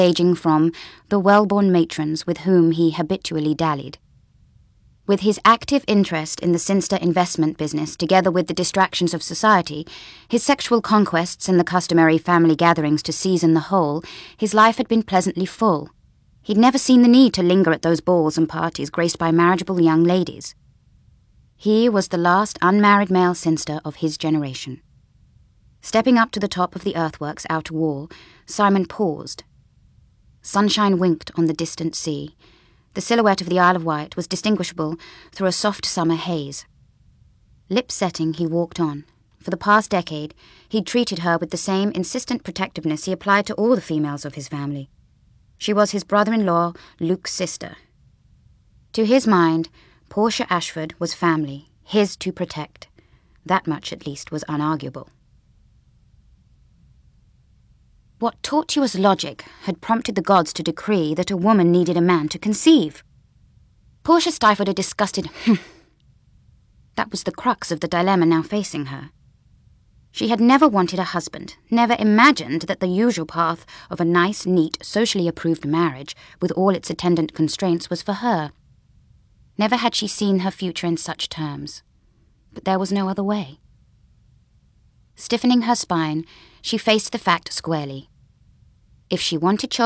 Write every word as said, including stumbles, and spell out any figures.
ranging from the well-born matrons with whom he habitually dallied. With his active interest in the Sinster investment business, together with the distractions of society, his sexual conquests and the customary family gatherings to season the whole, his life had been pleasantly full. He'd never seen the need to linger at those balls and parties graced by marriageable young ladies. He was the last unmarried male Sinster of his generation. Stepping up to the top of the earthworks' outer wall, Simon paused. Sunshine winked on the distant sea. The silhouette of the Isle of Wight was distinguishable through a soft summer haze. Lip-setting, he walked on. For the past decade, he'd treated her with the same insistent protectiveness he applied to all the females of his family. She was his brother-in-law, Luke's sister. To his mind, Portia Ashford was family, his to protect. That much, at least, was unarguable. What tortuous logic had prompted the gods to decree that a woman needed a man to conceive? Portia stifled a disgusted hmm. That was the crux of the dilemma now facing her. She had never wanted a husband, never imagined that the usual path of a nice, neat, socially approved marriage, with all its attendant constraints, was for her. Never had she seen her future in such terms. But there was no other way. Stiffening her spine, she faced the fact squarely. If she wanted children,